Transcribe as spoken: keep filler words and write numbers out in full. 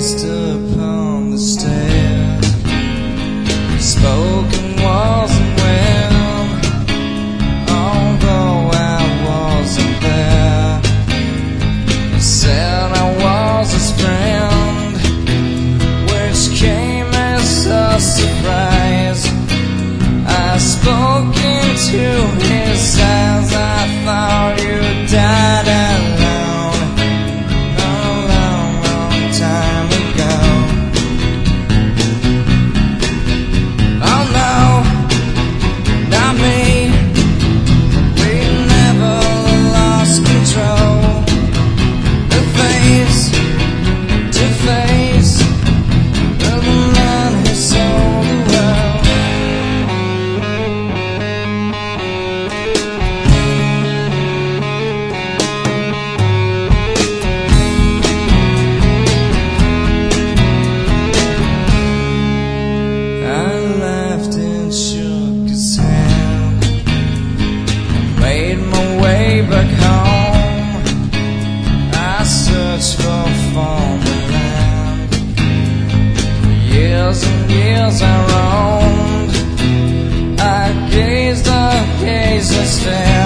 paced upon the stair. Spoken wasn't well, although I wasn't there. He said I was his friend, which came as a surprise. I spoke into his eyes. I thought you died alone a long, long time ago. Oh no, not me. We never lost control. The face to face of the man who sold the world. Made my way back home. I searched for former land. For years and years I roamed. I gazed, I gazed, I stared.